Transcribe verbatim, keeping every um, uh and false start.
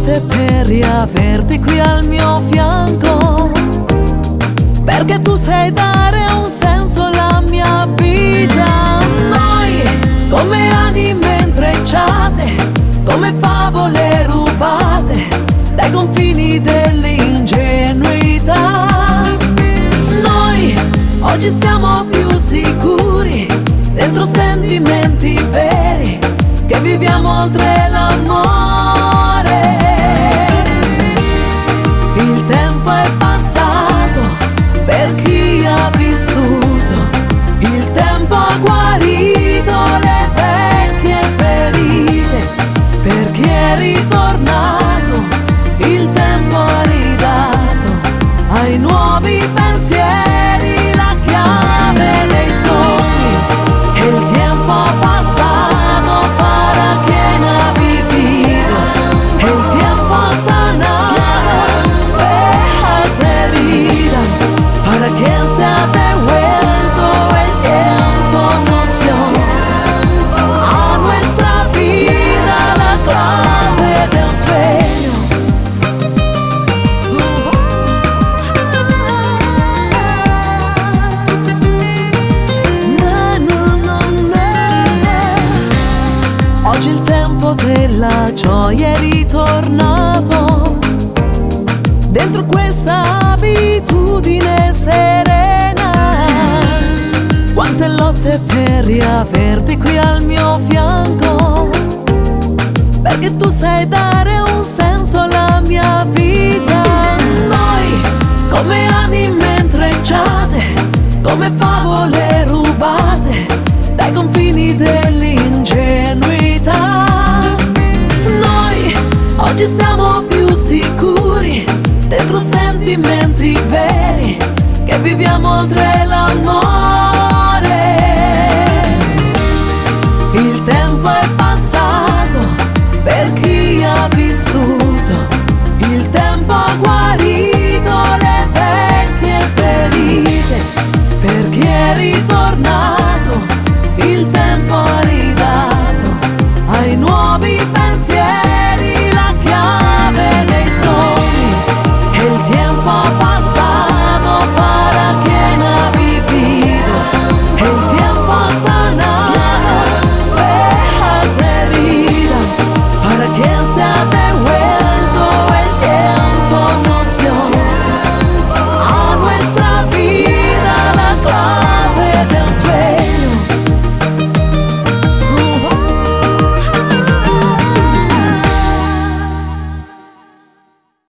lotte per riaverti qui al mio fianco, perché tu sai dare un senso alla mia vita. Noi come anime intrecciate, come favole rubate dai confini dell'ingenuità. Noi oggi siamo più sicuri dentro sentimenti veri, che viviamo oltre l'amore. Il tempo è passato per chi ha vissuto, il tempo ha guarito le vecchie ferite. Per chi è ritornato, il tempo ha ridato ai nuovi pensieri la chiave dei sogni. E il tiempo ha passato para quien ha vivido, el tiempo ha sanado viejas heridas, para quien se ha devuelto el tiempo nos dio a nuestra vida la clave de un sueño. Na, na, na, na. Oggi il tempo della gioia è ritornato dentro questa abitudine serena. Quante lotte per riaverti qui al mio fianco, perché tu sai dare un senso alla mia vita. Noi come anime intrecciate, come favole rubate dai confini dell'ingenuità. Noi oggi siamo più sicuri dentro sentimenti veri, che viviamo oltre